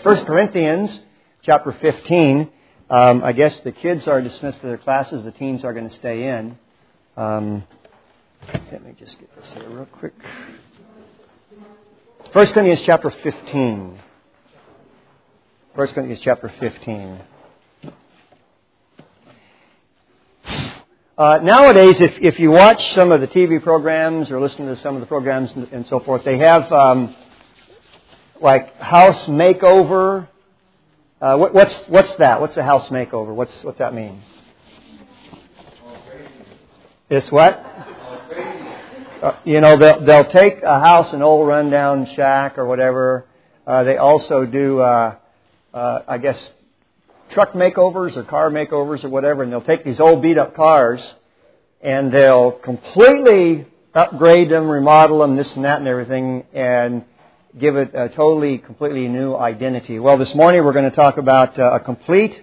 1 Corinthians chapter 15. I guess the kids are dismissed to their classes. The teens are going to stay in. Let me just get this here real quick. 1 Corinthians chapter 15. 1 Corinthians chapter 15. Nowadays, if you watch some of the TV programs or listen to some of the programs and so forth, they have like house makeover. What's that? What's a house makeover? What's that mean? It's what? They'll take a house, an old rundown shack or whatever. They also do, I guess, truck makeovers or car makeovers or whatever, and they'll take these old beat up cars and they'll completely upgrade them, remodel them, this and that and everything, and give it a completely new identity. Well, this morning we're going to talk about a complete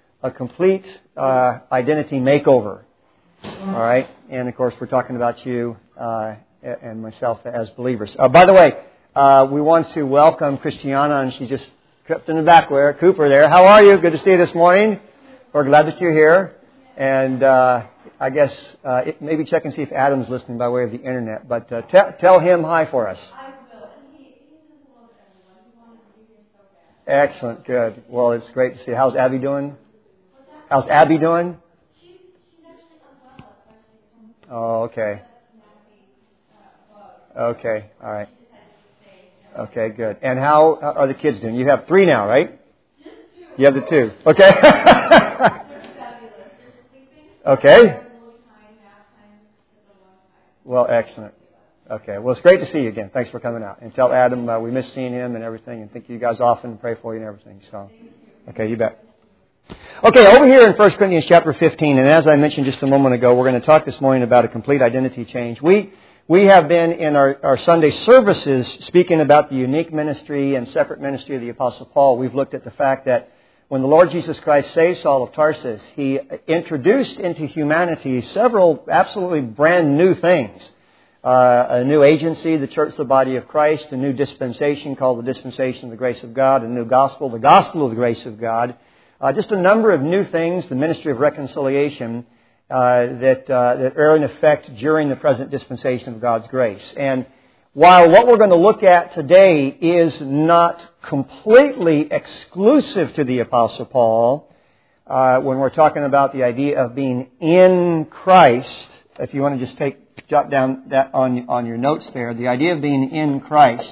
identity makeover. All right, and of course we're talking about you and myself as believers. By the way, we want to welcome Christiana, and she just tripped in the back there. Cooper there. How are you? Good to see you this morning. We're glad that you're here. And I guess maybe check and see if Adam's listening by way of the internet. But tell him hi for us. I will. And he says hello to everyone. He wanted to be here so bad. Excellent. Good. Well, it's great to see you. How's Abby doing? How's Abby doing? She's actually unwell. Oh, okay. Okay. All right. Okay, good. And how are the kids doing? You have 3 now, right? Just 2. You have the 2. Okay. They're fabulous. They're sleeping. Okay. Well, excellent. Okay. Well, it's great to see you again. Thanks for coming out. And tell Adam we miss seeing him and everything, and think you guys often and pray for you and everything. So, okay, you bet. Okay, over here in 1 Corinthians chapter 15, and as I mentioned just a moment ago, we're going to talk this morning about a complete identity change. We have been in our Sunday services speaking about the unique ministry and separate ministry of the Apostle Paul. We've looked at the fact that when the Lord Jesus Christ saved Saul of Tarsus, He introduced into humanity several absolutely brand new things. A new agency, the church, the body of Christ, a new dispensation called the dispensation of the grace of God, a new gospel, the gospel of the grace of God. Just a number of new things, the ministry of reconciliation, that are in effect during the present dispensation of God's grace. And while what we're going to look at today is not completely exclusive to the Apostle Paul, when we're talking about the idea of being in Christ, if you want to just jot down that on your notes there, the idea of being in Christ.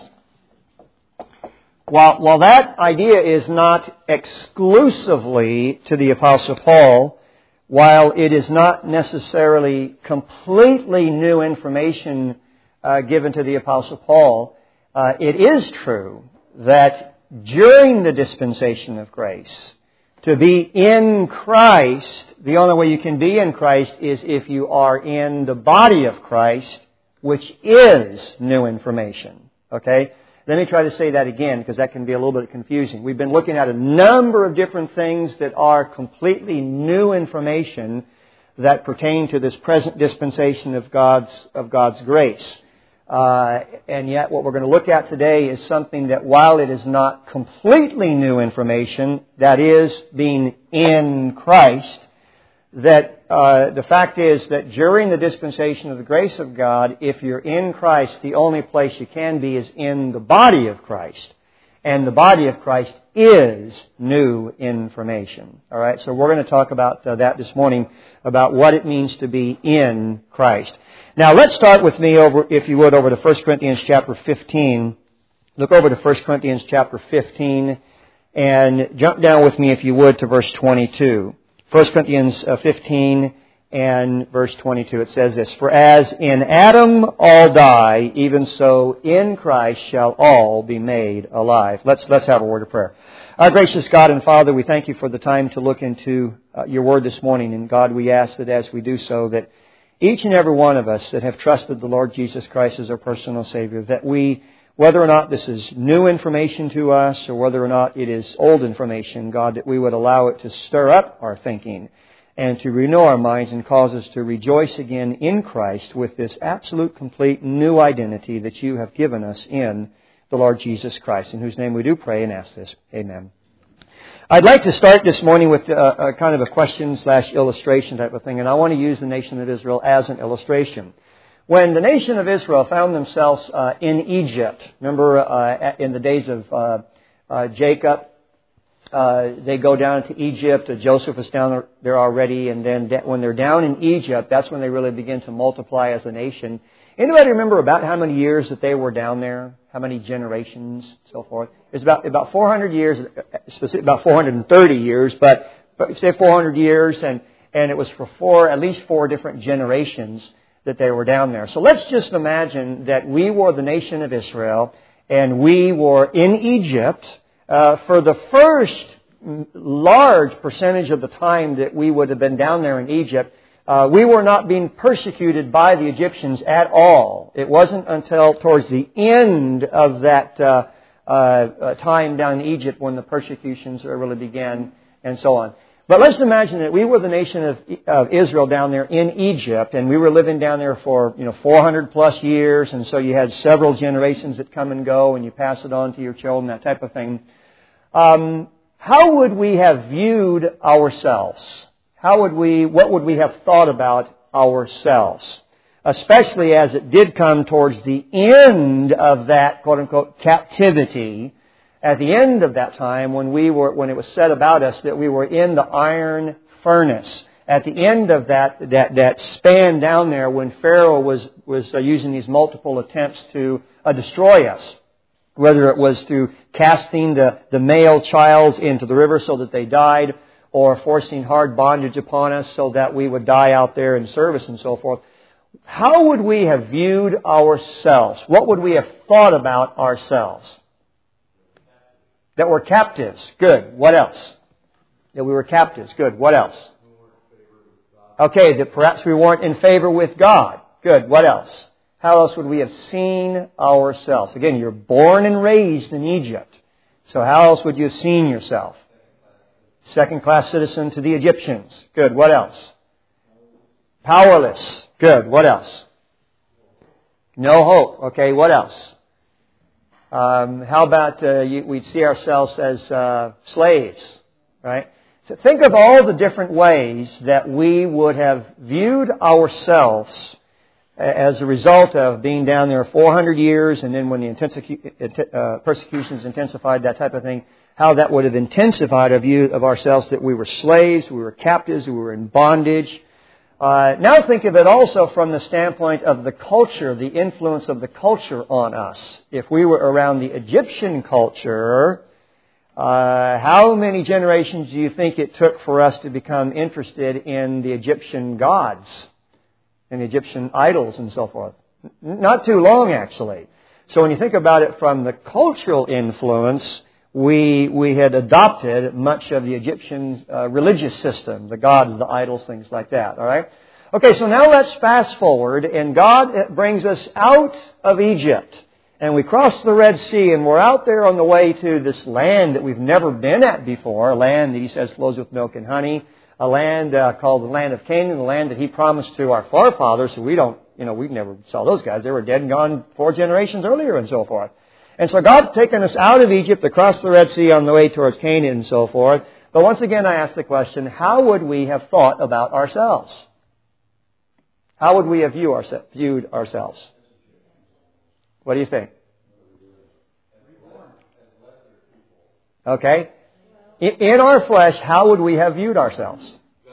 While that idea is not exclusively to the Apostle Paul, while it is not necessarily completely new information given to the Apostle Paul, it is true that during the dispensation of grace, to be in Christ, the only way you can be in Christ is if you are in the body of Christ, which is new information. Okay? Let me try to say that again, because that can be a little bit confusing. We've been looking at a number of different things that are completely new information that pertain to this present dispensation of God's grace. And yet what we're going to look at today is something that, while it is not completely new information, that is being in Christ, that the fact is that during the dispensation of the grace of God, if you're in Christ, the only place you can be is in the body of Christ. And the body of Christ is new information. All right, so we're going to talk about that this morning, about what it means to be in Christ. Now, let's start with me, if you would, over to 1 Corinthians chapter 15. Look over to 1 Corinthians chapter 15 and jump down with me, if you would, to verse 22. 1 Corinthians 15 and verse 22, it says this, "For as in Adam all die, even so in Christ shall all be made alive." Let's have a word of prayer. Our gracious God and Father, we thank you for the time to look into your word this morning. And God, we ask that as we do so, that each and every one of us that have trusted the Lord Jesus Christ as our personal Savior, that we, whether or not this is new information to us or whether or not it is old information, God, that we would allow it to stir up our thinking and to renew our minds and cause us to rejoice again in Christ with this absolute, complete, new identity that you have given us in the Lord Jesus Christ, in whose name we do pray and ask this. Amen. I'd like to start this morning with a kind of a question/illustration type of thing, and I want to use the nation of Israel as an illustration. When the nation of Israel found themselves in Egypt, remember in the days of Jacob, they go down to Egypt. Joseph was down there already, and then when they're down in Egypt, that's when they really begin to multiply as a nation. Anybody remember about how many years that they were down there? How many generations, so forth? It's about 400 years, about 430 years, but say 400 years, and it was for at least four different generations that they were down there. So let's just imagine that we were the nation of Israel, and we were in Egypt for the first large percentage of the time that we would have been down there in Egypt. We were not being persecuted by the Egyptians at all. It wasn't until towards the end of that time down in Egypt when the persecutions really began and so on. But let's imagine that we were the nation of Israel down there in Egypt, and we were living down there for 400 plus years, and so you had several generations that come and go, and you pass it on to your children, that type of thing. How would we have viewed ourselves? What would we have thought about ourselves? Especially as it did come towards the end of that quote-unquote captivity, at the end of that time when it was said about us that we were in the iron furnace. At the end of that span down there when Pharaoh was using these multiple attempts to destroy us. Whether it was through casting the male child into the river so that they died, or forcing hard bondage upon us so that we would die out there in service and so forth. How would we have viewed ourselves? What would we have thought about ourselves? That we're captives. Good. What else? That we were captives. Good. What else? Okay, that perhaps we weren't in favor with God. Good. What else? How else would we have seen ourselves? Again, you're born and raised in Egypt. So how else would you have seen yourself? Second-class citizen to the Egyptians. Good. What else? Powerless. Good. What else? No hope. Okay. What else? How about we'd see ourselves as slaves, right? So think of all the different ways that we would have viewed ourselves as a result of being down there 400 years, and then when the persecutions intensified, that type of thing, how that would have intensified a view of ourselves that we were slaves, we were captives, we were in bondage. Now think of it also from the standpoint of the culture, the influence of the culture on us. If we were around the Egyptian culture, how many generations do you think it took for us to become interested in the Egyptian gods and the Egyptian idols and so forth? Not too long, actually. So when you think about it from the cultural influence, we had adopted much of the Egyptian religious system, the gods, the idols, things like that. All right? Okay, so now let's fast forward, and God brings us out of Egypt, and we cross the Red Sea, and we're out there on the way to this land that we've never been at before, a land that He says flows with milk and honey, a land called the land of Canaan, the land that He promised to our forefathers, who we never saw those guys. They were dead and gone 4 generations earlier and so forth. And so God's taken us out of Egypt, across the Red Sea on the way towards Canaan and so forth. But once again, I ask the question, how would we have thought about ourselves? How would we have viewed ourselves? What do you think? Okay. In our flesh, how would we have viewed ourselves?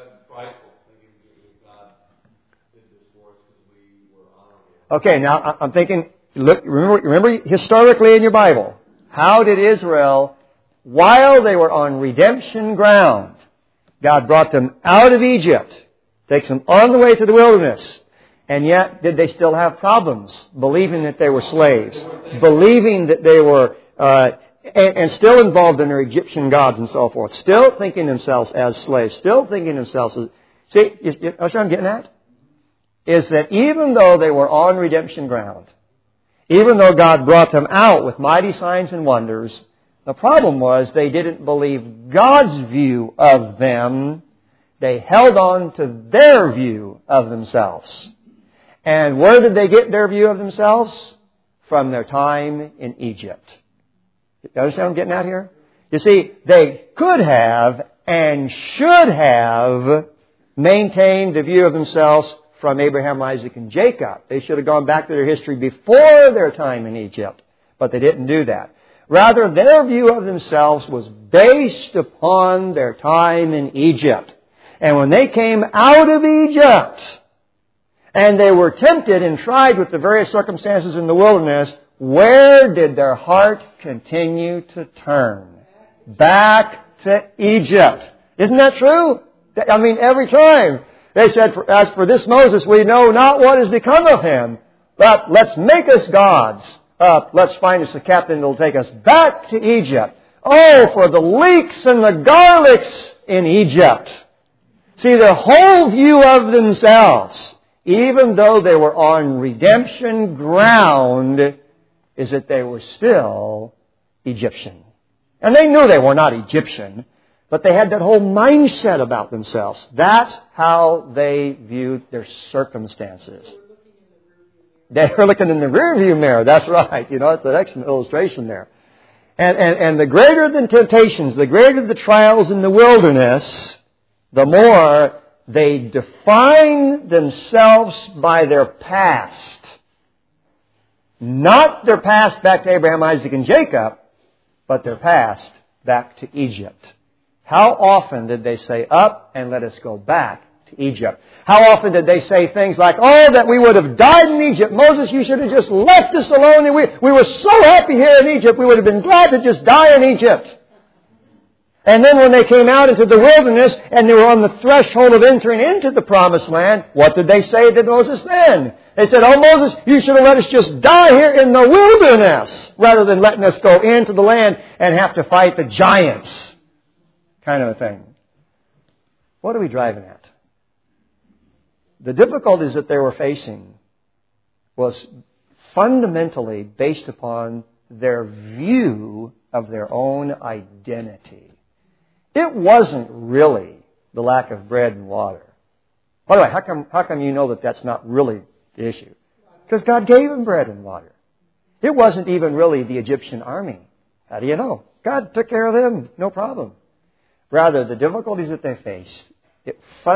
Okay, now I'm thinking... Look, remember historically in your Bible, how did Israel, while they were on redemption ground, God brought them out of Egypt, takes them on the way to the wilderness, and yet did they still have problems, believing that they were slaves, believing that they were, and still involved in their Egyptian gods and so forth, still thinking themselves as slaves, still thinking themselves as... See, what I'm getting at? Is that even though they were on redemption ground, even though God brought them out with mighty signs and wonders, the problem was they didn't believe God's view of them. They held on to their view of themselves. And where did they get their view of themselves? from their time in Egypt. You understand what I'm getting at here? You see, they could have and should have maintained the view of themselves from Abraham, Isaac, and Jacob. They should have gone back to their history before their time in Egypt, but they didn't do that. Rather, their view of themselves was based upon their time in Egypt. And when they came out of Egypt, and they were tempted and tried with the various circumstances in the wilderness, where did their heart continue to turn? Back to Egypt. Isn't that true? I mean, every time. They said, as for this Moses, we know not what has become of him, but let's make us gods. Let's find us a captain that will take us back to Egypt. Oh, for the leeks and the garlics in Egypt. See, their whole view of themselves, even though they were on redemption ground, is that they were still Egyptian. And they knew they were not Egyptian, but they had that whole mindset about themselves. That's how they viewed their circumstances. They were looking in the rearview mirror. That's right. It's an excellent illustration there. And the greater the temptations, the greater the trials in the wilderness, the more they define themselves by their past. Not their past back to Abraham, Isaac, and Jacob, but their past back to Egypt. How often did they say, up and let us go back to Egypt? How often did they say things like, oh, that we would have died in Egypt. Moses, you should have just left us alone. And we were so happy here in Egypt. We would have been glad to just die in Egypt. And then when they came out into the wilderness and they were on the threshold of entering into the promised land, what did they say to Moses then? They said, oh, Moses, you should have let us just die here in the wilderness rather than letting us go into the land and have to fight the giants. Kind of a thing. What are we driving at? The difficulties that they were facing was fundamentally based upon their view of their own identity. It wasn't really the lack of bread and water. By the way, how come you know that that's not really the issue? Because God gave them bread and water. It wasn't even really the Egyptian army. How do you know? God took care of them, no problem. Rather, the difficulties that they faced, it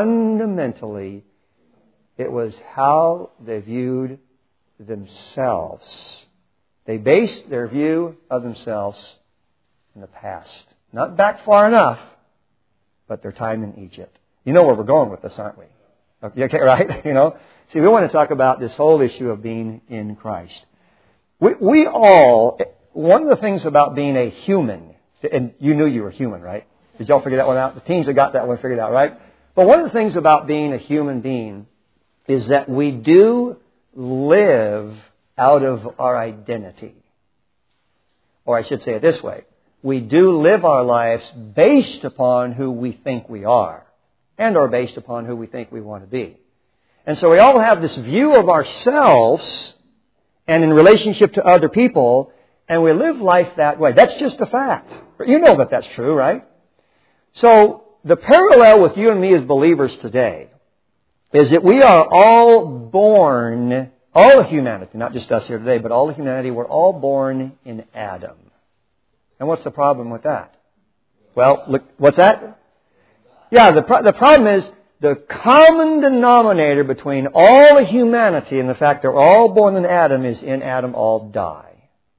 was how they viewed themselves. They based their view of themselves in the past. Not back far enough, but their time in Egypt. You know where we're going with this, aren't we? Okay, right? See, we want to talk about this whole issue of being in Christ. We all, one of the things about being a human, and you knew you were human, right? Did y'all figure that one out? The teens have got that one figured out, right? But one of the things about being a human being is that we do live out of our identity. Or I should say it this way. We do live our lives based upon who we think we are and or based upon who we think we want to be. And so we all have this view of ourselves and in relationship to other people, and we live life that way. That's just a fact. You know that that's true, right? So the parallel with you and me as believers today is that we are all born, all of humanity, not just us here today, but all of humanity, we're all born in Adam. And what's the problem with that? Well, look, what's that? Yeah, the problem is the common denominator between all of humanity and the fact that we're all born in Adam is in Adam all die.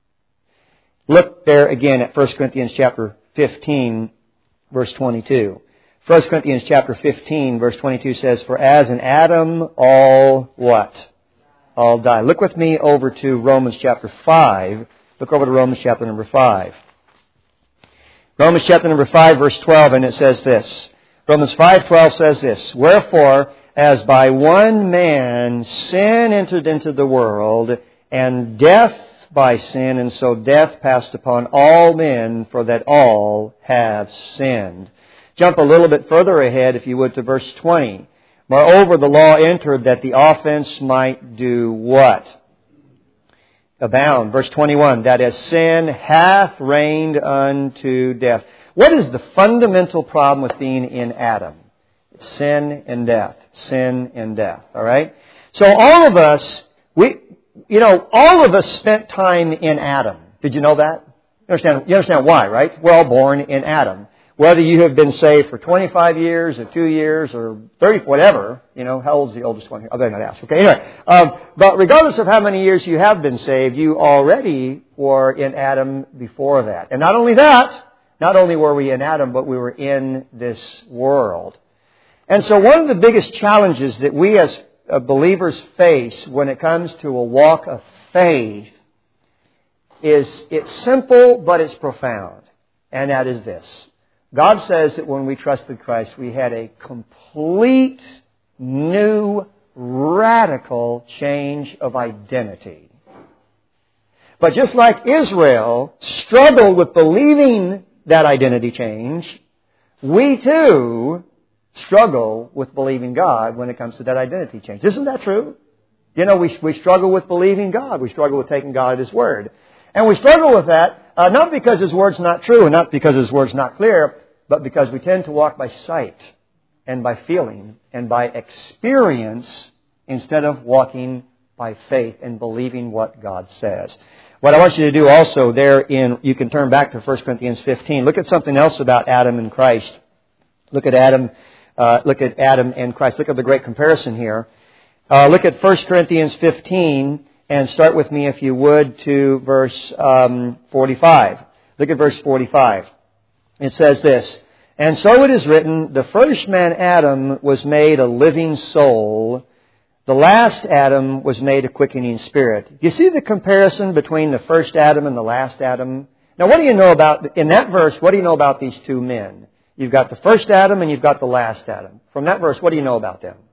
Look there again at 1 Corinthians chapter 15, verse 22. 1 Corinthians chapter 15, verse 22 says, for as in Adam all what? All die. Look with me over to Romans chapter 5. Look over to Romans chapter number 5. Romans chapter number 5, verse 12, and it says this. Romans 5:12 says this, wherefore, as by one man sin entered into the world, and death by sin, and so death passed upon all men, for that all have sinned. Jump a little bit further ahead, if you would, to verse 20. Moreover, the law entered that the offense might do what? Abound. Verse 21, that as sin hath reigned unto death. What is the fundamental problem with being in Adam? Sin and death. Sin and death. All right? So all of us, You know, all of us spent time in Adam. Did you know that? You understand why, right? We're all born in Adam. Whether you have been saved for 25 years or 2 years or 30, whatever, you know, how old's the oldest one here? I better not ask. Okay, anyway. But regardless of how many years you have been saved, you already were in Adam before that. And not only that, not only were we in Adam, but we were in this world. And so one of the biggest challenges that we as believers face when it comes to a walk of faith is it's simple, but it's profound. And that is this. God says that when we trusted Christ, we had a complete, new, radical change of identity. But just like Israel struggled with believing that identity change, we too struggle with believing God when it comes to that identity change. Isn't that true? You know, we struggle with believing God. We struggle with taking God at His Word. And we struggle with that, not because His Word's not true and not because His Word's not clear, but because we tend to walk by sight and by feeling and by experience instead of walking by faith and believing what God says. What I want you to do also you can turn back to 1 Corinthians 15. Look at something else about Adam and Christ. Look at Adam and Christ. Look at the great comparison here. Look at 1 Corinthians 15 and start with me, if you would, to verse 45. Look at verse 45. It says this, "And so it is written, the first man Adam was made a living soul. The last Adam was made a quickening spirit." You see the comparison between the first Adam and the last Adam? Now what do you know about, in that verse, what do you know about these two men? You've got the first Adam and you've got the last Adam. From that verse, what do you know about them?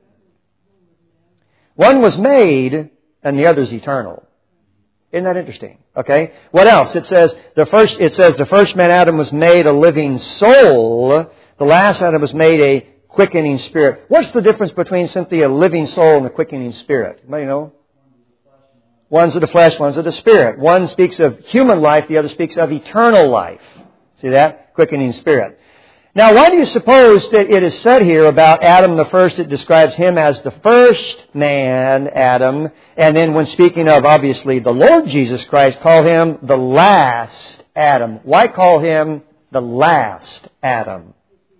One was made and the other's eternal. Isn't that interesting? Okay. What else? It says the first man Adam was made a living soul. The last Adam was made a quickening spirit. What's the difference between simply a living soul and a quickening spirit? Anybody know? One's of the flesh, one's of the spirit. One speaks of human life, the other speaks of eternal life. See that? Quickening spirit. Now, why do you suppose that it is said here about Adam the first, it describes him as the first man, Adam, and then when speaking of, obviously, the Lord Jesus Christ, call him the last Adam. Why call him the last Adam?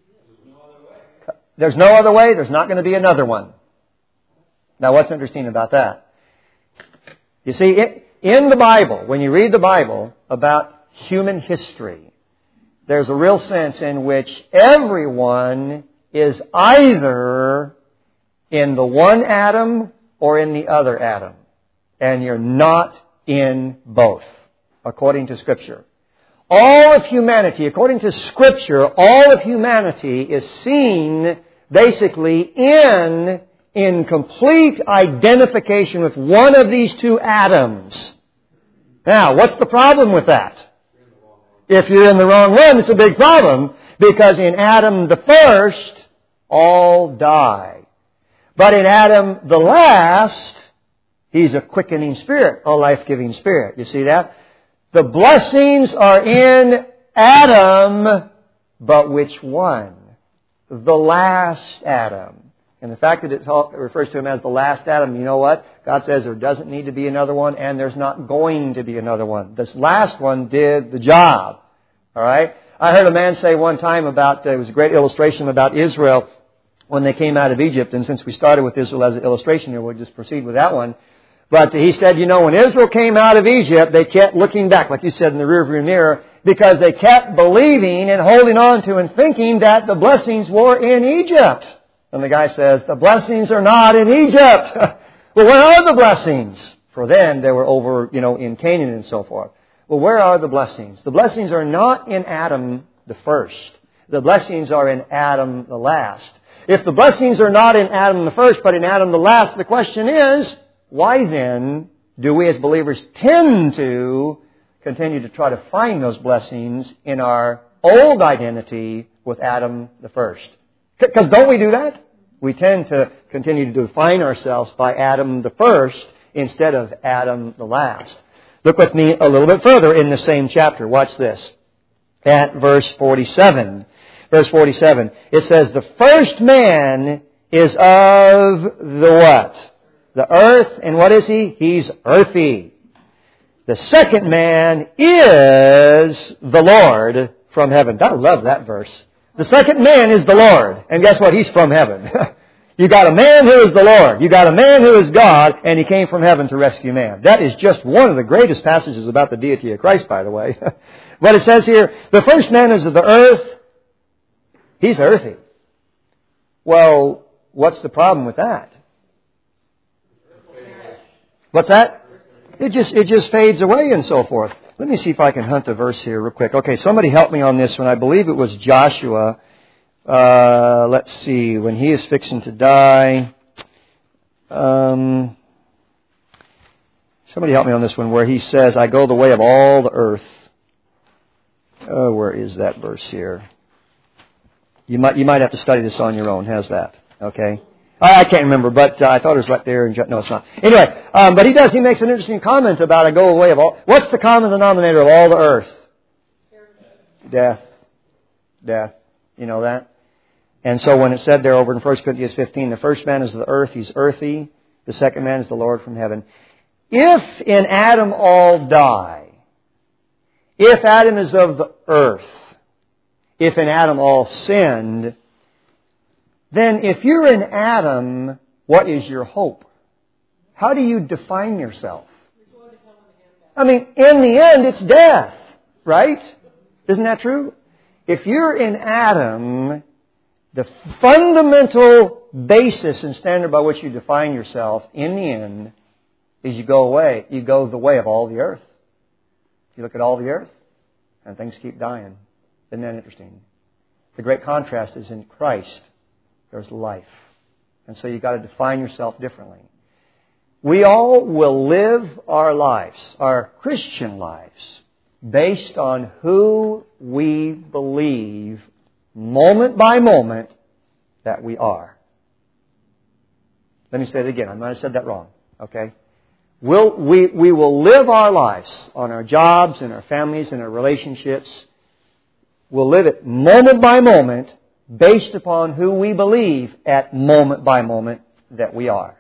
There's no other way. There's not going to be another one. Now, what's interesting about that? You see, in the Bible, when you read the Bible about human history, there's a real sense in which everyone is either in the one Adam or in the other Adam. And you're not in both, according to Scripture. All of humanity, according to Scripture, all of humanity is seen basically in complete identification with one of these two Adams. Now, what's the problem with that? If you're in the wrong one, it's a big problem, because in Adam the first, all die. But in Adam the last, he's a quickening spirit, a life-giving spirit. You see that? The blessings are in Adam, but which one? The last Adam. And the fact that it refers to him as the last Adam, you know what? God says there doesn't need to be another one, and there's not going to be another one. This last one did the job. All right? I heard a man say one time it was a great illustration about Israel when they came out of Egypt. And since we started with Israel as an illustration here, we'll just proceed with that one. But he said, when Israel came out of Egypt, they kept looking back, like you said, in the rearview mirror, because they kept believing and holding on to and thinking that the blessings were in Egypt. And the guy says, the blessings are not in Egypt. Well, where are the blessings? For then they were over, in Canaan and so forth. Well, where are the blessings? The blessings are not in Adam the first. The blessings are in Adam the last. If the blessings are not in Adam the first, but in Adam the last, the question is, why then do we as believers tend to continue to try to find those blessings in our old identity with Adam the first? Because don't we do that? We tend to continue to define ourselves by Adam the first instead of Adam the last. Look with me a little bit further in the same chapter. Watch this. At verse 47. Verse 47. It says, the first man is of the what? the earth, and what is He? He's earthy. The second man is the Lord from heaven. I love that verse. The second man is the Lord. And guess what? He's from heaven. You got a man who is the Lord. You got a man who is God, and He came from heaven to rescue man. That is just one of the greatest passages about the deity of Christ, by the way. But it says here, the first man is of the earth. He's earthy. Well, what's the problem with that? What's that? It just fades away and so forth. Let me see if I can hunt a verse here real quick. Okay, somebody help me on this one. I believe it was Joshua. Let's see. When he is fixing to die. Somebody help me on this one where he says, I go the way of all the earth. Oh, where is that verse here? You might have to study this on your own. How's that? Okay. I can't remember, but I thought it was right there. No, it's not. Anyway, but he makes an interesting comment about I go away of all. What's the common denominator of all the earth? Death. Death. You know that? And so when it said there over in 1 Corinthians 15, the first man is of the earth, he's earthy. The second man is the Lord from heaven. If in Adam all die, if Adam is of the earth, if in Adam all sinned, then if you're in Adam, what is your hope? How do you define yourself? I mean, in the end, it's death, right? Isn't that true? If you're in Adam, the fundamental basis and standard by which you define yourself in the end is you go away. You go the way of all the earth. You look at all the earth, and things keep dying. Isn't that interesting? The great contrast is in Christ. There's life. And so you've got to define yourself differently. We all will live our lives, our Christian lives, based on who we believe moment by moment that we are. Let me say it again. I might have said that wrong. Okay? We will live our lives on our jobs and our families and our relationships. We'll live it moment by moment based upon who we believe at moment by moment that we are.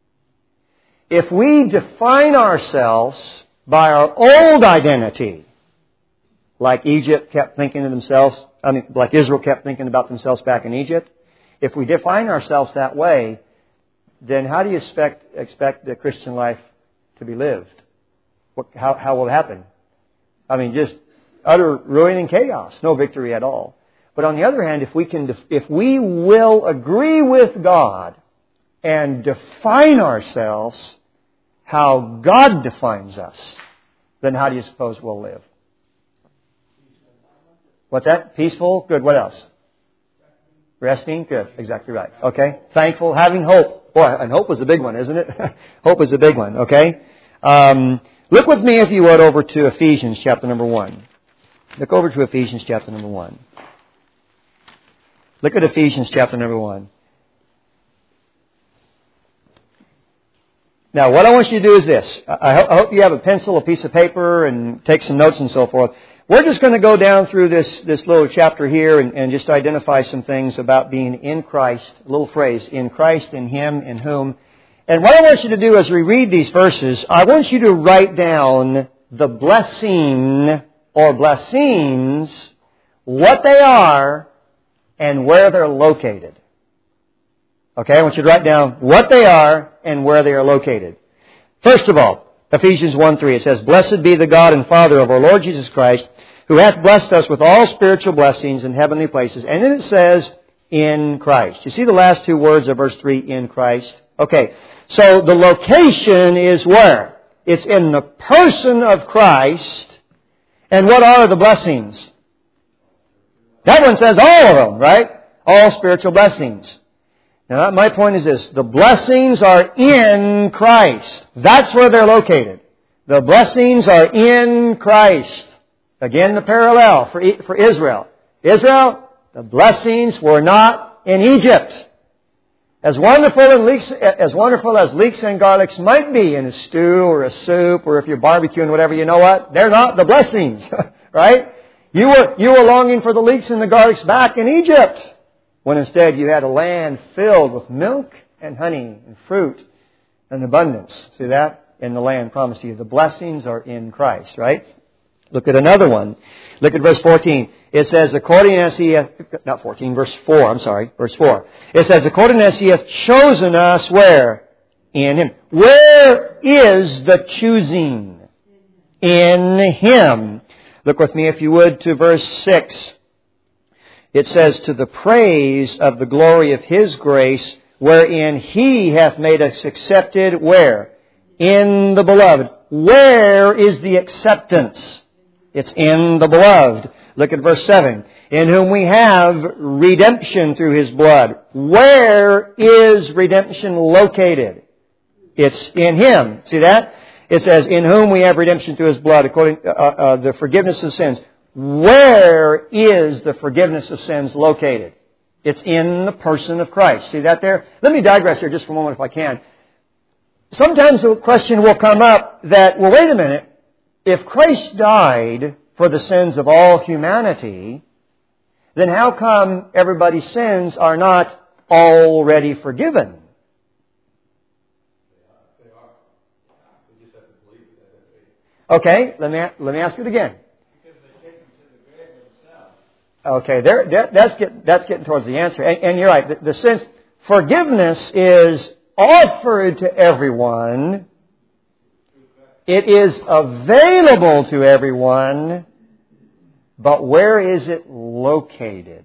If we define ourselves by our old identity, like Egypt kept thinking of themselves, like Israel kept thinking about themselves back in Egypt, if we define ourselves that way, then how do you expect the Christian life to be lived? How will it happen? Just utter ruin and chaos, no victory at all. But on the other hand, if we will agree with God and define ourselves how God defines us, then how do you suppose we'll live? What's that? Peaceful? Good. What else? Resting? Good. Exactly right. Okay. Thankful. Having hope. Boy, and hope was a big one, isn't it? Hope is a big one. Okay. Look with me, if you would, over to Ephesians chapter number 1. Look over to Ephesians chapter number 1. Look at Ephesians chapter number 1. Now, what I want you to do is this. I hope you have a pencil, a piece of paper, and take some notes and so forth. We're just going to go down through this little chapter here and just identify some things about being in Christ. A little phrase, in Christ, in Him, in whom. And what I want you to do as we read these verses, I want you to write down the blessing or blessings, what they are, and where they're located. Okay, I want you to write down what they are and where they are located. First of all, Ephesians 1:3, it says, Blessed be the God and Father of our Lord Jesus Christ, who hath blessed us with all spiritual blessings in heavenly places. And then it says, in Christ. You see the last two words of verse 3, in Christ? Okay, so the location is where? It's in the person of Christ. And what are the blessings? That one says all of them, right? All spiritual blessings. Now, my point is this. The blessings are in Christ. That's where they're located. The blessings are in Christ. Again, the parallel for Israel. Israel, the blessings were not in Egypt. As wonderful as leeks and garlics might be in a stew or a soup, or if you're barbecuing, whatever, you know what? They're not the blessings, right? You were longing for the leeks and the garlics back in Egypt, when instead you had a land filled with milk and honey and fruit An abundance. See that? In the land promised to you. The blessings are in Christ, right? Look at another one. Look at verse 14. It says, according as He hath, not 14, verse 4, I'm sorry, verse 4. It says, according as He hath chosen us, where? In Him. Where is the choosing? In Him. Look with me, if you would, to verse 6. It says, to the praise of the glory of His grace, wherein He hath made us accepted, where? In the Beloved. Where is the acceptance? It's in the Beloved. Look at verse 7. In whom we have redemption through His blood. Where is redemption located? It's in Him. See that? It says, in whom we have redemption through His blood, according to the forgiveness of sins. Where is the forgiveness of sins located? It's in the person of Christ. See that there? Let me digress here just for a moment if I can. Sometimes the question will come up that, well, wait a minute. If Christ died for the sins of all humanity, then how come everybody's sins are not already forgiven? Okay, let me ask it again. Okay, that's getting towards the answer. And you're right. The sins, forgiveness is offered to everyone. It is available to everyone. But where is it located?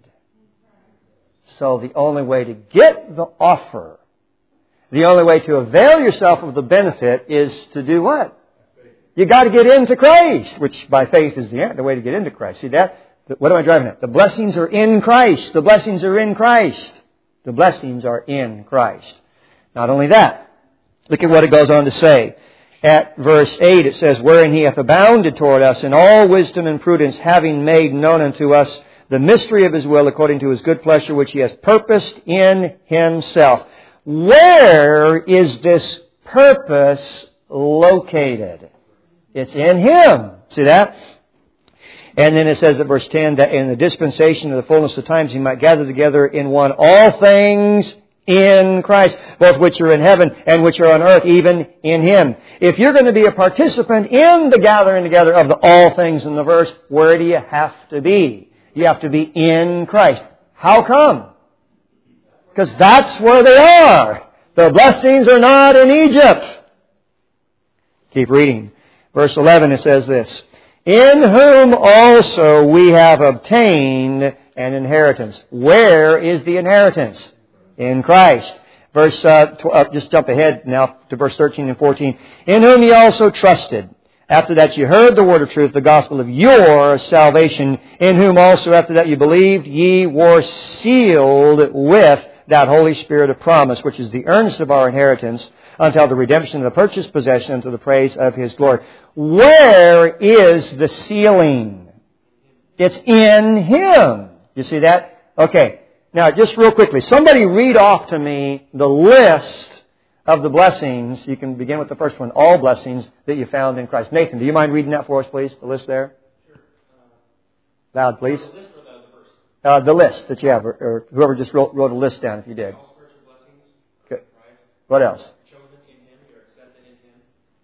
So the only way to get the offer, the only way to avail yourself of the benefit is to do what? You got to get into Christ, which by faith is the way to get into Christ. See that? What am I driving at? The blessings are in Christ. The blessings are in Christ. The blessings are in Christ. Not only that, look at what it goes on to say. At verse 8 it says, wherein He hath abounded toward us in all wisdom and prudence, having made known unto us the mystery of His will according to His good pleasure, which He has purposed in Himself. Where is this purpose located? It's in Him. See that? And then it says at verse 10 that in the dispensation of the fullness of times He might gather together in one all things in Christ, both which are in heaven and which are on earth, even in Him. If you're going to be a participant in the gathering together of the all things in the verse, where do you have to be? You have to be in Christ. How come? Because that's where they are. The blessings are not in Egypt. Keep reading. Verse 11, it says this, in whom also we have obtained an inheritance. Where is the inheritance? In Christ. Verse, just jump ahead now to verse 13 and 14. In whom ye also trusted. After that you heard the word of truth, the gospel of your salvation. In whom also after that you believed, ye were sealed with that Holy Spirit of promise, which is the earnest of our inheritance, until the redemption of the purchased possession unto the praise of His glory. Where is the sealing? It's in Him. You see that? Okay. Now, just real quickly, somebody read off to me the list of the blessings. You can begin with the first one. All blessings that you found in Christ. Nathan, do you mind reading that for us, please? The list there? Sure. Loud, please. The list or the verse? The list that you have, or whoever just wrote a list down if you did. All spiritual blessings. Good. Christ. What else? Chosen in Him. You're accepted in Him.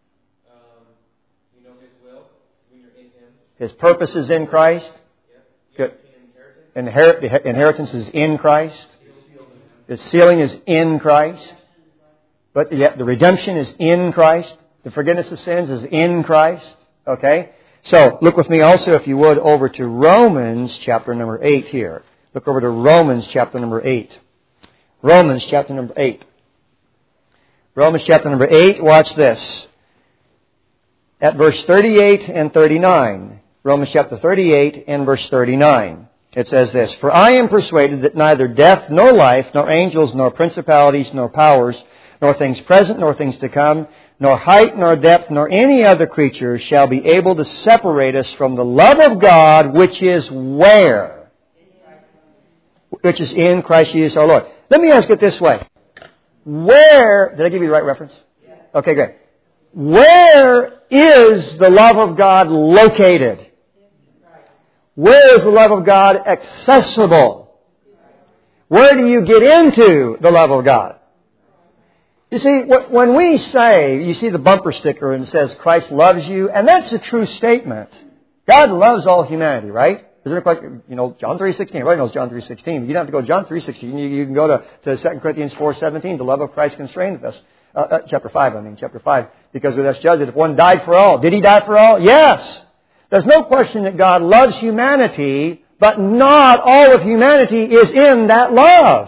You know His will when you're in Him. His purpose is in Christ. Yep. Good. The inheritance is in Christ. The sealing is in Christ. But yet the redemption is in Christ. The forgiveness of sins is in Christ. Okay? So, look with me also, if you would, over to Romans chapter number 8 here. Look over to Romans chapter number 8. Romans chapter number 8. Romans chapter number 8, watch this. At verse 38 and 39. Romans chapter 38 and verse 39. It says this, for I am persuaded that neither death nor life, nor angels, nor principalities, nor powers, nor things present, nor things to come, nor height, nor depth, nor any other creature shall be able to separate us from the love of God, which is where? Which is in Christ Jesus our Lord. Let me ask it this way. Where, did I give you the right reference? Okay, great. Where is the love of God located? Where is the love of God accessible? Where do you get into the love of God? You see, when we say, you see the bumper sticker and it says Christ loves you, and that's a true statement. God loves all humanity, right? Isn't it like, John 3:16, everybody knows John 3:16. You don't have to go to John 3:16. You can go to 2 Corinthians 4:17. The love of Christ constraineth us. Chapter 5. Because with us judged, if one died for all. Did He die for all? Yes. There's no question that God loves humanity, but not all of humanity is in that love.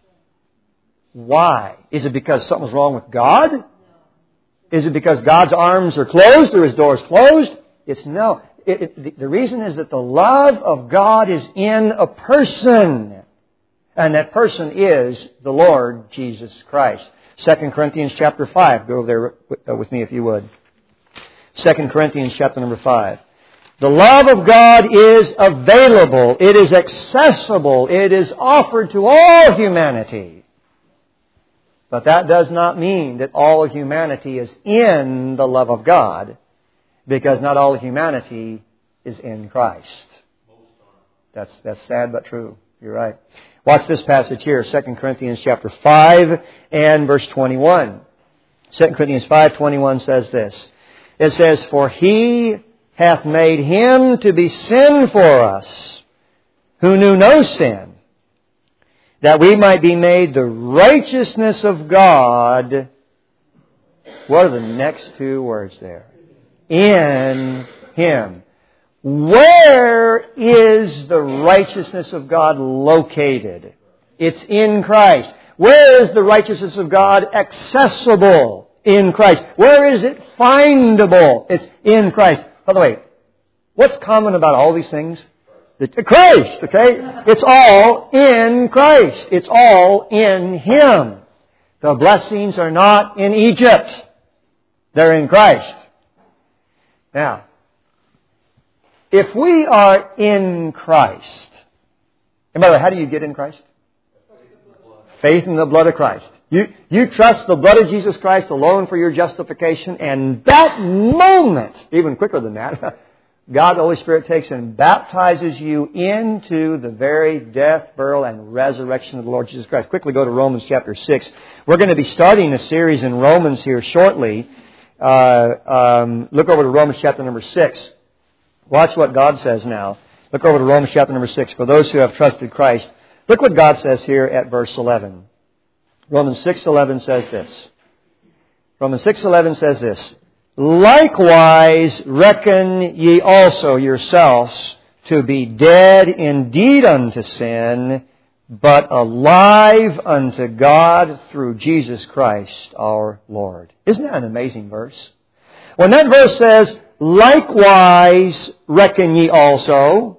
Why? Is it because something's wrong with God? Is it because God's arms are closed or His doors closed? It's no. The reason is that the love of God is in a person. And that person is the Lord Jesus Christ. 2 Corinthians chapter 5. Go there with me if you would. 2 Corinthians chapter number 5. The love of God is available. It is accessible. It is offered to all humanity. But that does not mean that all humanity is in the love of God, because not all humanity is in Christ. That's sad but true. You're right. Watch this passage here, 2 Corinthians chapter 5 and verse 21. 2 Corinthians 5:21 says this. It says, "For He hath made Him to be sin for us, who knew no sin, that we might be made the righteousness of God." What are the next two words there? In Him. Where is the righteousness of God located? It's in Christ. Where is the righteousness of God accessible? In Christ. Where is it findable? It's in Christ. By the way, what's common about all these things? Christ, okay? It's all in Christ. It's all in Him. The blessings are not in Egypt. They're in Christ. Now, if we are in Christ, and by the way, how do you get in Christ? Faith in the blood of Christ. You trust the blood of Jesus Christ alone for your justification, and that moment, even quicker than that, God, the Holy Spirit, takes and baptizes you into the very death, burial, and resurrection of the Lord Jesus Christ. Quickly go to Romans chapter 6. We're going to be starting a series in Romans here shortly. Look over to Romans chapter number 6. Watch what God says now. Look over to Romans chapter number 6. For those who have trusted Christ, look what God says here at verse 11. Romans 6:11 says this. Romans 6:11 says this. "Likewise reckon ye also yourselves to be dead indeed unto sin, but alive unto God through Jesus Christ our Lord." Isn't that an amazing verse? When that verse says, "Likewise reckon ye also,"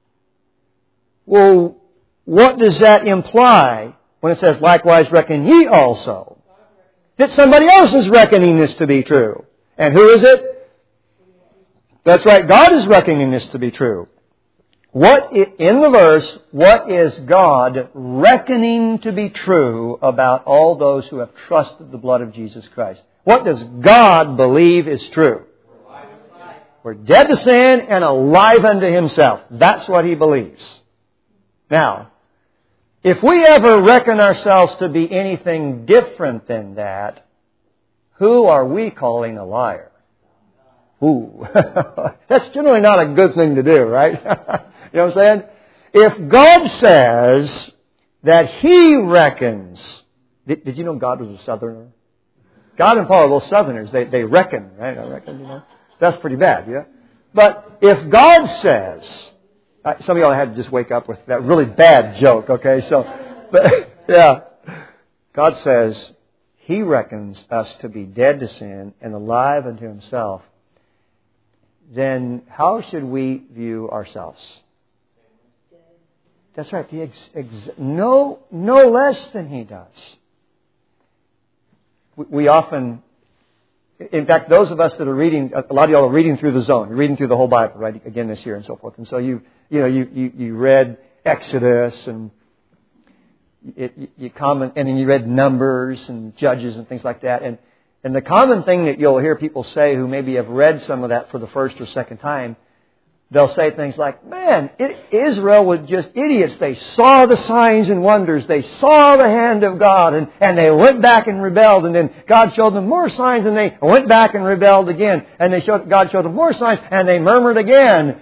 well, what does that imply when it says, "Likewise reckon ye also"? That somebody else is reckoning this to be true. And who is it? That's right, God is reckoning this to be true. In the verse, what is God reckoning to be true about all those who have trusted the blood of Jesus Christ? What does God believe is true? We're dead to sin and alive unto Himself. That's what He believes. Now, if we ever reckon ourselves to be anything different than that, who are we calling a liar? Ooh. That's generally not a good thing to do, right? You know what I'm saying? If God says that He reckons... Did you know God was a Southerner? God and Paul are both Southerners. They reckon, right? I reckon, you know. That's pretty bad, yeah? But if God says... some of y'all had to just wake up with that really bad joke, okay? Yeah. God says He reckons us to be dead to sin and alive unto Himself. Then how should we view ourselves? That's right. No less than He does. We often... In fact, those of us that are reading, a lot of y'all are reading through the zone. You're reading through the whole Bible, right? Again this year and so forth. And so you read Exodus and you comment, and then you read Numbers and Judges and things like that. And the common thing that you'll hear people say who maybe have read some of that for the first or second time, They'll say things like, man, Israel was just idiots. They saw the signs and wonders. They saw the hand of God, and they went back and rebelled. And then God showed them more signs, and they went back and rebelled again. And God showed them more signs, and they murmured again.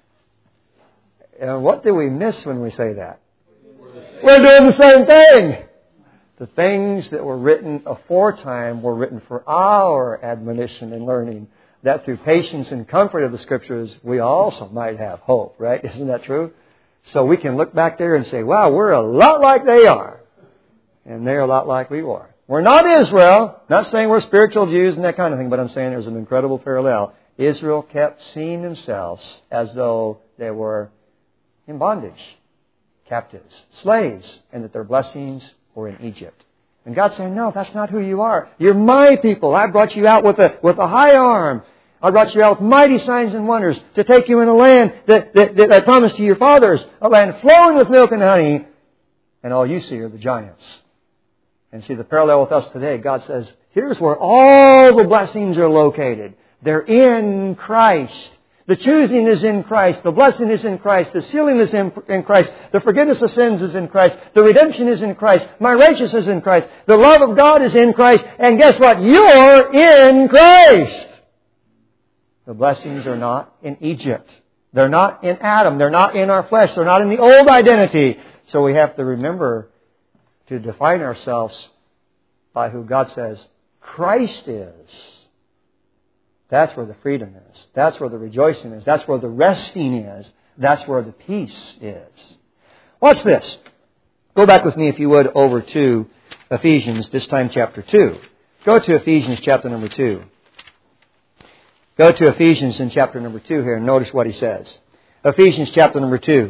And what do we miss when we say that? We're doing the same thing. The things that were written aforetime were written for our admonition and learning, that through patience and comfort of the Scriptures, we also might have hope, right? Isn't that true? So we can look back there and say, wow, we're a lot like they are. And they're a lot like we were. We're not Israel. Not saying we're spiritual Jews and that kind of thing, but I'm saying there's an incredible parallel. Israel kept seeing themselves as though they were in bondage, captives, slaves, and that their blessings were in Egypt. And God's saying, no, that's not who you are. You're my people. I brought you out with a high arm. I brought you out with mighty signs and wonders to take you in a land that I promised to your fathers, a land flowing with milk and honey. And all you see are the giants. And see the parallel with us today. God says, here's where all the blessings are located. They're in Christ. The choosing is in Christ. The blessing is in Christ. The sealing is in Christ. The forgiveness of sins is in Christ. The redemption is in Christ. My righteousness is in Christ. The love of God is in Christ. And guess what? You're in Christ. The blessings are not in Egypt. They're not in Adam. They're not in our flesh. They're not in the old identity. So we have to remember to define ourselves by who God says Christ is. That's where the freedom is. That's where the rejoicing is. That's where the resting is. That's where the peace is. Watch this. Go back with me, if you would, over to Ephesians, this time chapter 2. Go to Ephesians chapter number 2. Go to Ephesians in chapter number 2 here and notice what he says. Ephesians chapter number 2.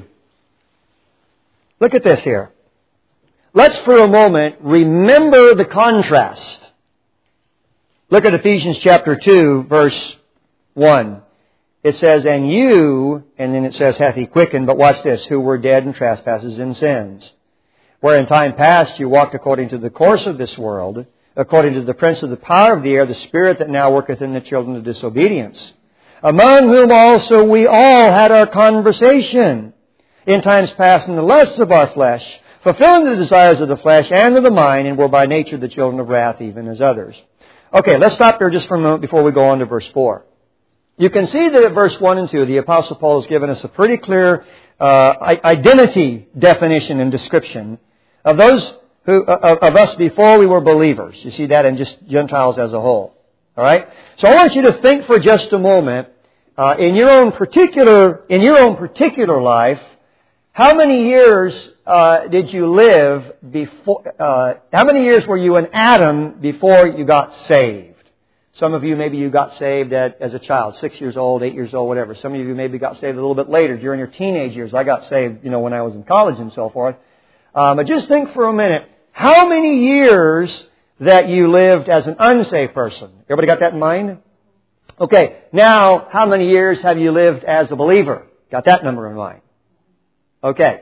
Look at this here. Let's for a moment remember the contrast. Look at Ephesians chapter 2, verse 1. It says, and you, and then it says, hath he quickened, but watch this, who were dead in trespasses and sins, where in time past you walked according to the course of this world, according to the prince of the power of the air, the spirit that now worketh in the children of disobedience, among whom also we all had our conversation in times past in the lusts of our flesh, fulfilling the desires of the flesh and of the mind, and were by nature the children of wrath, even as others. Okay, let's stop there just for a moment before we go on to verse 4. You can see that at verse 1 and 2, the Apostle Paul has given us a pretty clear identity definition and description of those of us before we were believers. You see that in just Gentiles as a whole. All right? So I want you to think for just a moment, in your own particular life, how many years did you live before? How many years were you an Adam before you got saved? Some of you, maybe you got saved as a child, 6 years old, 8 years old, whatever. Some of you maybe got saved a little bit later, during your teenage years. I got saved, when I was in college and so forth. But just think for a minute, how many years that you lived as an unsaved person? Everybody got that in mind? Okay, now, how many years have you lived as a believer? Got that number in mind? Okay.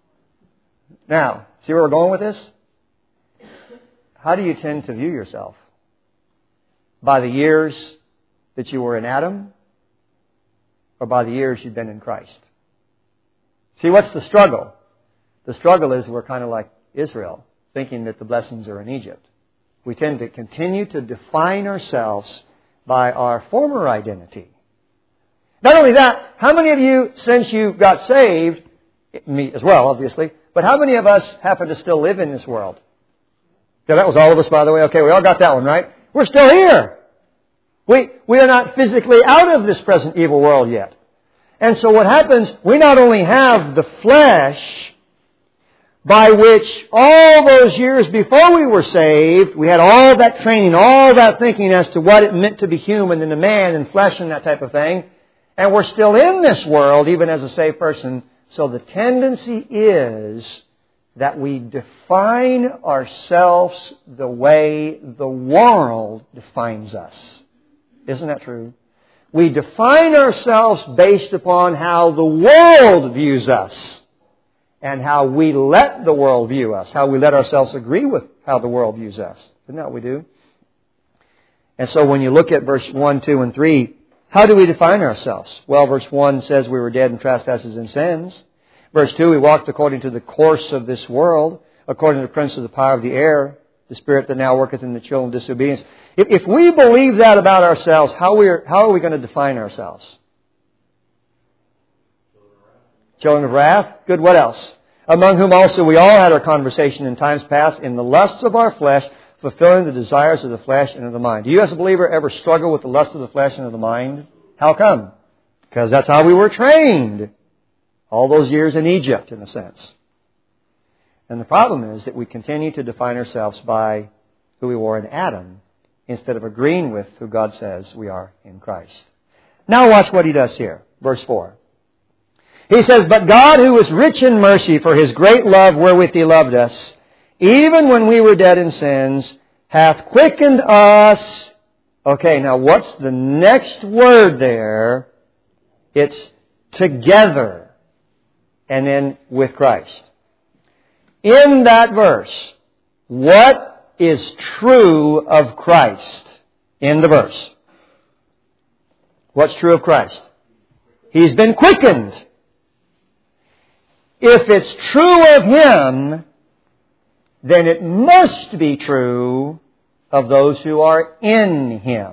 Now, see where we're going with this? How do you tend to view yourself? By the years that you were in Adam, or by the years you've been in Christ? See, what's the struggle? The struggle is we're kind of like Israel, thinking that the blessings are in Egypt. We tend to continue to define ourselves by our former identity. Not only that, how many of you, since you got saved, me as well, obviously, but how many of us happen to still live in this world? Yeah, that was all of us, by the way. Okay, we all got that one, right? We're still here. We are not physically out of this present evil world yet. And so what happens, we not only have the flesh by which all those years before we were saved, we had all that training, all that thinking as to what it meant to be human and a man and flesh and that type of thing. And we're still in this world, even as a saved person. So the tendency is that we define ourselves the way the world defines us. Isn't that true? We define ourselves based upon how the world views us and how we let the world view us, how we let ourselves agree with how the world views us. Isn't that what we do? And so when you look at verse 1, 2, and 3, How do we define ourselves? Well, verse 1 says we were dead in trespasses and sins. Verse 2, we walked according to the course of this world, according to the prince of the power of the air, the spirit that now worketh in the children of disobedience. If we believe that about ourselves, how are we going to define ourselves? Children of wrath. Good. What else? Among whom also we all had our conversation in times past in the lusts of our flesh, fulfilling the desires of the flesh and of the mind. Do you as a believer ever struggle with the lust of the flesh and of the mind? How come? Because that's how we were trained. All those years in Egypt, in a sense. And the problem is that we continue to define ourselves by who we were in Adam, instead of agreeing with who God says we are in Christ. Now watch what he does here. Verse 4. He says, But God, who is rich in mercy for His great love wherewith He loved us, even when we were dead in sins, hath quickened us. Okay, now what's the next word there? It's together. And then with Christ. In that verse, what is true of Christ in the verse? What's true of Christ? He's been quickened. If it's true of Him, then it must be true of those who are in Him.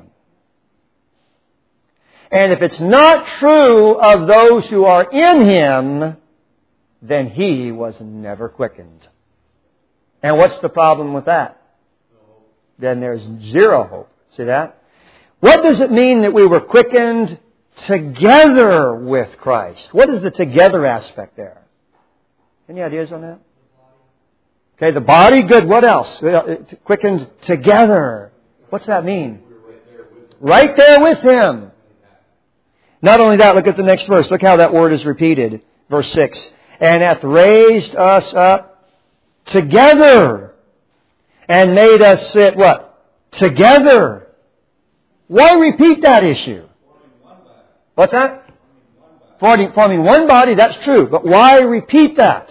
And if it's not true of those who are in Him, then He was never quickened. And what's the problem with that? Then there's zero hope. See that? What does it mean that we were quickened together with Christ? What is the together aspect there? Any ideas on that? Okay, the body, good. What else? Quickened together. What's that mean? Right there with Him. Not only that, look at the next verse. Look how that word is repeated. Verse 6. And hath raised us up together and made us sit, what? Together. Why repeat that issue? What's that? Forming one body, that's true. But why repeat that?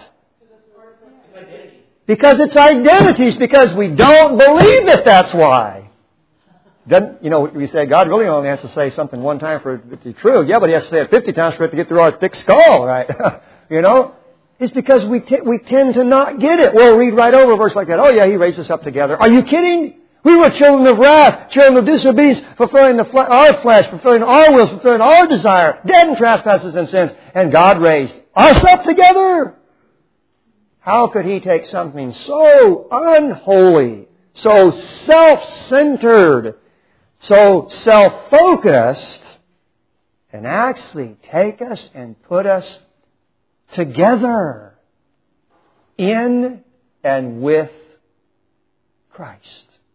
Because it's identities. Because we don't believe that that's why. We say God really only has to say something one time for it to be true. Yeah, but He has to say it 50 times for it to get through our thick skull, right? It's because we tend to not get it. We'll read right over a verse like that. Oh yeah, He raised us up together. Are you kidding? We were children of wrath, children of disobedience, fulfilling our flesh, fulfilling our wills, fulfilling our desire, dead in trespasses and sins, and God raised us up together. How could He take something so unholy, so self-centered, so self-focused, and actually take us and put us together in and with Christ?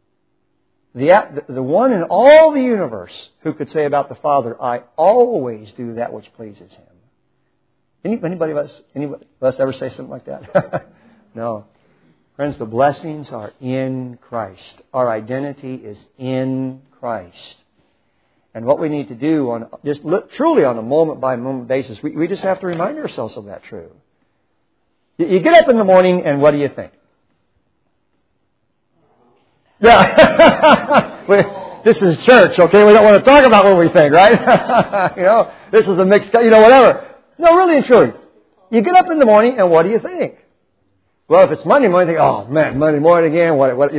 The one in all the universe who could say about the Father, I always do that which pleases Him. Anybody of us ever say something like that? No. Friends, the blessings are in Christ. Our identity is in Christ. And what we need to do truly on a moment-by-moment basis, we just have to remind ourselves of that truth. You get up in the morning and what do you think? Yeah. This is church, okay? We don't want to talk about what we think, right? This is a mixed, whatever. No, really and truly. You get up in the morning and what do you think? Well, if it's Monday morning, you think, oh man, Monday morning again, what.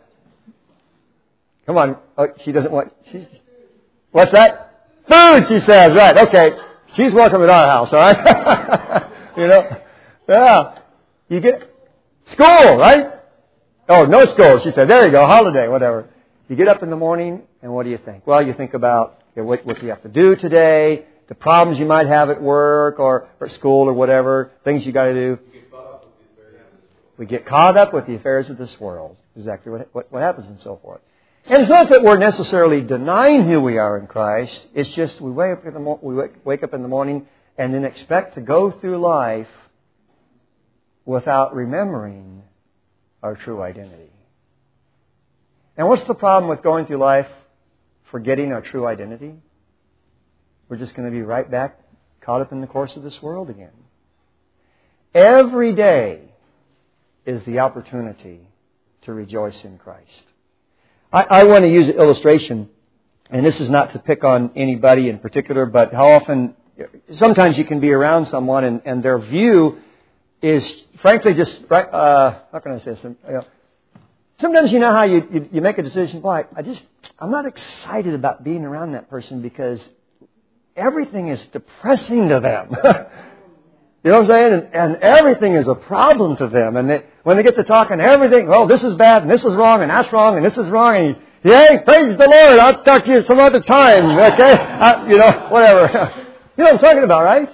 Come on. Oh, she doesn't want, what's that? Food, she says, right, okay. She's welcome at our house, all right? Yeah. You get, school, right? Oh, no school. She said, there you go, holiday, whatever. You get up in the morning, and what do you think? Well, you think about what you have to do today, the problems you might have at work or school or whatever, things you got to do. We get caught up with the affairs of this world. Exactly what happens and so forth. And it's not that we're necessarily denying who we are in Christ. It's just we wake up in the morning and then expect to go through life without remembering our true identity. And what's the problem with going through life forgetting our true identity? We're just going to be right back caught up in the course of this world again. Every day is the opportunity to rejoice in Christ. I want to use an illustration and this is not to pick on anybody in particular, but how often, sometimes you can be around someone and their view is frankly just, how can I say this? Sometimes you know how you make a decision, boy, I'm not excited about being around that person because everything is depressing to them. You know what I'm saying? And everything is a problem to them. And when they get to talking, everything, well, this is bad, and this is wrong, and that's wrong, and this is wrong, and yay, praise the Lord, I'll talk to you some other time, okay? Whatever. You know what I'm talking about, right?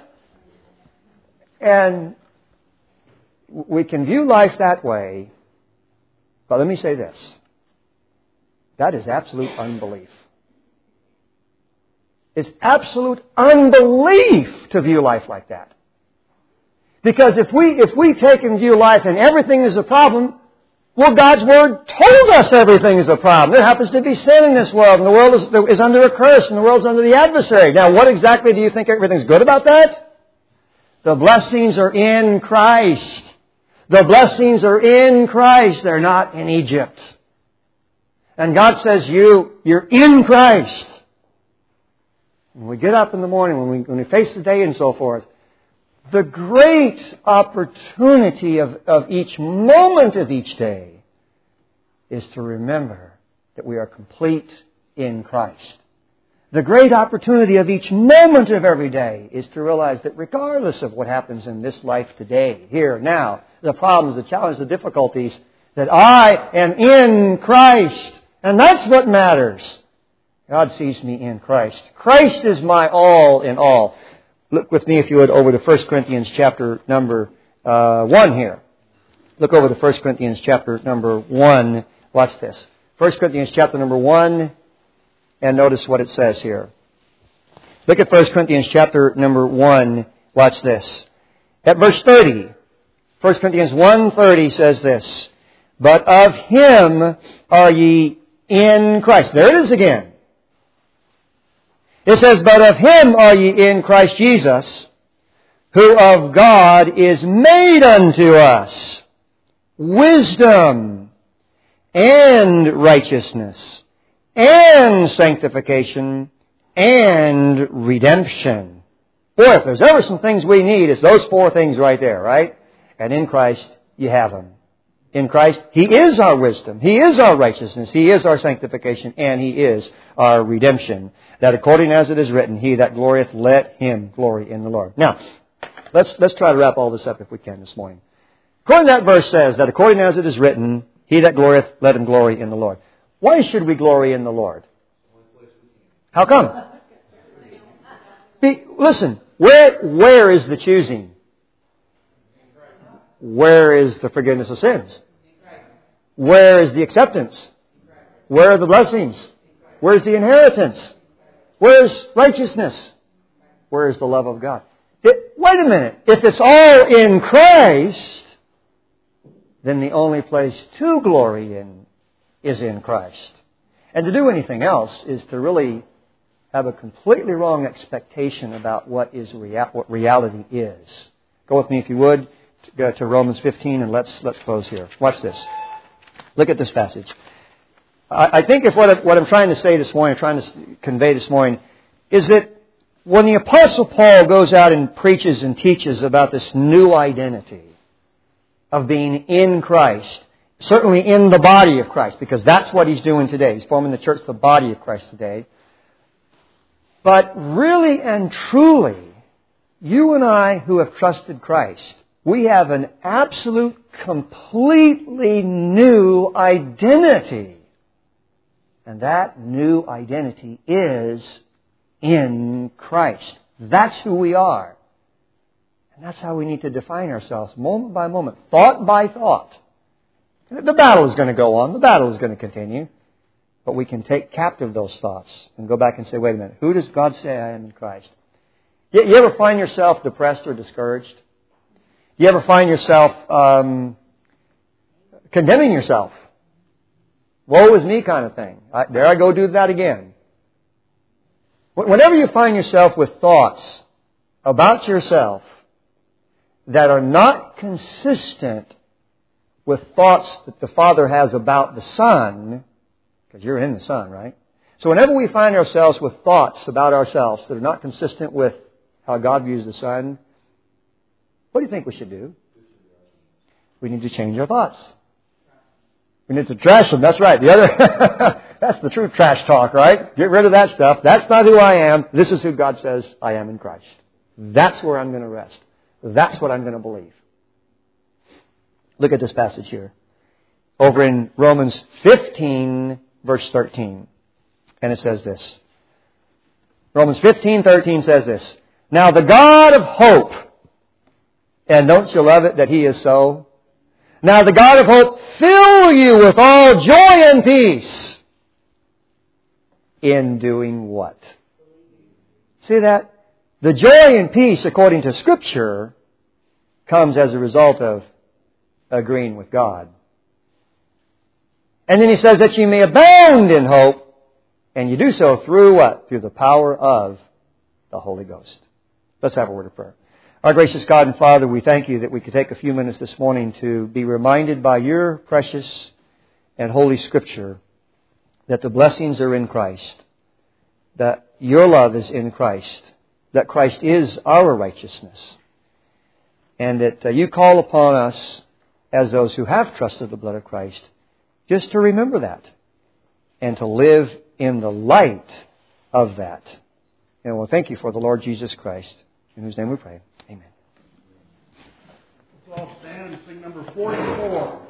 And we can view life that way, but let me say this. That is absolute unbelief. It's absolute unbelief to view life like that. Because if we take and view life and everything is a problem, well, God's Word told us everything is a problem. There happens to be sin in this world, and the world is under a curse, and the world's under the adversary. Now, what exactly do you think everything's good about that? The blessings are in Christ. The blessings are in Christ. They're not in Egypt. And God says, you're in Christ. When we get up in the morning, when we face the day and so forth, the great opportunity of each moment of each day is to remember that we are complete in Christ. The great opportunity of each moment of every day is to realize that regardless of what happens in this life today, here, now, the problems, the challenges, the difficulties, that I am in Christ. And that's what matters. God sees me in Christ. Christ is my all in all. Look with me, if you would, over to 1 Corinthians chapter number 1 here. Look over to 1 Corinthians chapter number 1. Watch this. 1 Corinthians chapter number 1, and notice what it says here. Look at 1 Corinthians chapter number 1. Watch this. At verse 30, 1 Corinthians 1:30 says this, but of Him are ye in Christ. There it is again. It says, but of Him are ye in Christ Jesus, who of God is made unto us wisdom and righteousness and sanctification and redemption. Boy, if there's ever some things we need, it's those four things right there, right? And in Christ, you have them. In Christ, He is our wisdom. He is our righteousness. He is our sanctification. And He is our redemption. That according as it is written, he that glorieth, let him glory in the Lord. Now, let's try to wrap all this up if we can this morning. According to that verse says that according as it is written, he that glorieth, let him glory in the Lord. Why should we glory in the Lord? How come? Listen, where is the choosing? Where is the forgiveness of sins? Where is the acceptance? Where are the blessings? Where is the inheritance? Where is righteousness? Where is the love of God? Wait a minute. If it's all in Christ, then the only place to glory in is in Christ. And to do anything else is to really have a completely wrong expectation about what reality is. Go with me, if you would, to Romans 15, and let's close here. Watch this. Look at this passage. I think if what I'm trying to say this morning, trying to convey this morning, is that when the Apostle Paul goes out and preaches and teaches about this new identity of being in Christ, certainly in the body of Christ, because that's what he's doing today. He's forming the church, the body of Christ today. But really and truly, you and I who have trusted Christ, we have an absolute, completely new identity. And that new identity is in Christ. That's who we are. And that's how we need to define ourselves, moment by moment, thought by thought. The battle is going to go on. The battle is going to continue. But we can take captive those thoughts and go back and say, wait a minute, who does God say I am in Christ? You ever find yourself depressed or discouraged? You ever find yourself condemning yourself? Woe is me kind of thing. There I go do that again. Whenever you find yourself with thoughts about yourself that are not consistent with thoughts that the Father has about the Son, because you're in the Son, right? So whenever we find ourselves with thoughts about ourselves that are not consistent with how God views the Son, what do you think we should do? We need to change our thoughts. We need to trash them. That's right. The other, that's the true trash talk, right? Get rid of that stuff. That's not who I am. This is who God says I am in Christ. That's where I'm going to rest. That's what I'm going to believe. Look at this passage here. Over in Romans 15, verse 13. And it says this. Romans 15:13 says this. Now the God of hope, and don't you love it that He is so? Now the God of hope fill you with all joy and peace in doing what? See that? The joy and peace, according to Scripture, comes as a result of agreeing with God. And then he says that you may abound in hope, and you do so through what? Through the power of the Holy Ghost. Let's have a word of prayer. Our gracious God and Father, we thank You that we could take a few minutes this morning to be reminded by Your precious and holy Scripture that the blessings are in Christ, that Your love is in Christ, that Christ is our righteousness, and that You call upon us as those who have trusted the blood of Christ just to remember that and to live in the light of that. And we'll thank You for the Lord Jesus Christ, in whose name we pray. Amen. Let's all stand and sing number 44.